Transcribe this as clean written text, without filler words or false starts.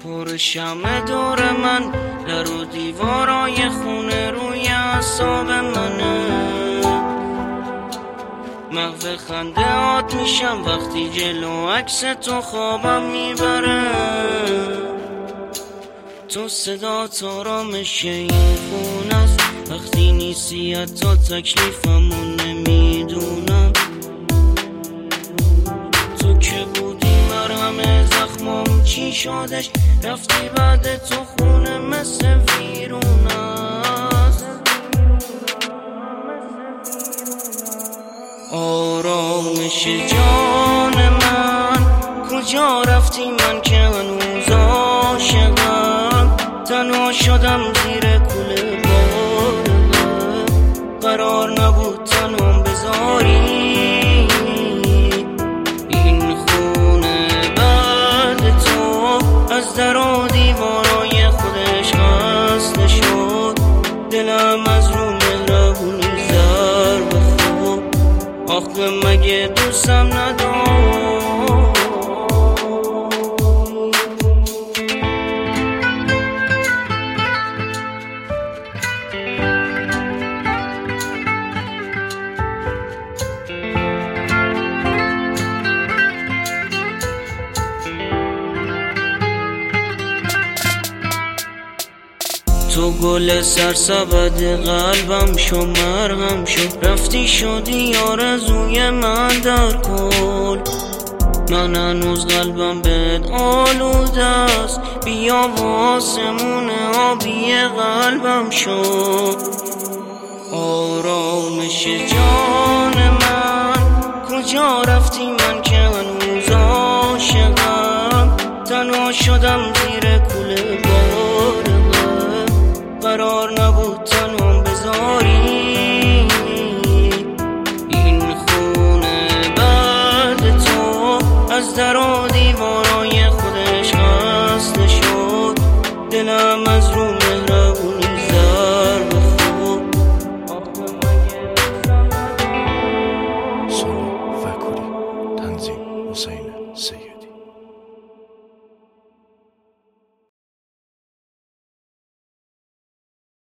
پر شمع دور من، در و دیوارای خونه روی اعصاب منه. محو خنده‌هات میشم وقتی جلو عکس تو خوابم میبره. تو صدات آرامش این خونه است، وقتی نیستی حتی تکلیفمو نمیدونم. تو که بودی مرهم زخمام چی شدش، رفتی بعد تو خونه مثل ویرون است. آرامش جان من کجا رفتی؟ من که هنوز عاشقم، تنها شدم زیر کوله بارم. قرار نبود تنهام بذاری این خونه بعد تو. از در و دیوارای خودش خسته شد، دلم از رو مهربونی ضرب خورد. آخه مگه دوستم نداری؟ تو گل سرسبد قلبم شو، مرهم شو، رفتی شدی آرزوی من در کل. من هنوز قلبم بهت آلوده است، بیا و آسمون آبی قلبم شو. آرامش جان من کجا رفتی؟ من که هنوز عاشقم، تنها شدم زیر کوله بارم. قرار نبود تنهام بذاری این خونه بعد تو. از در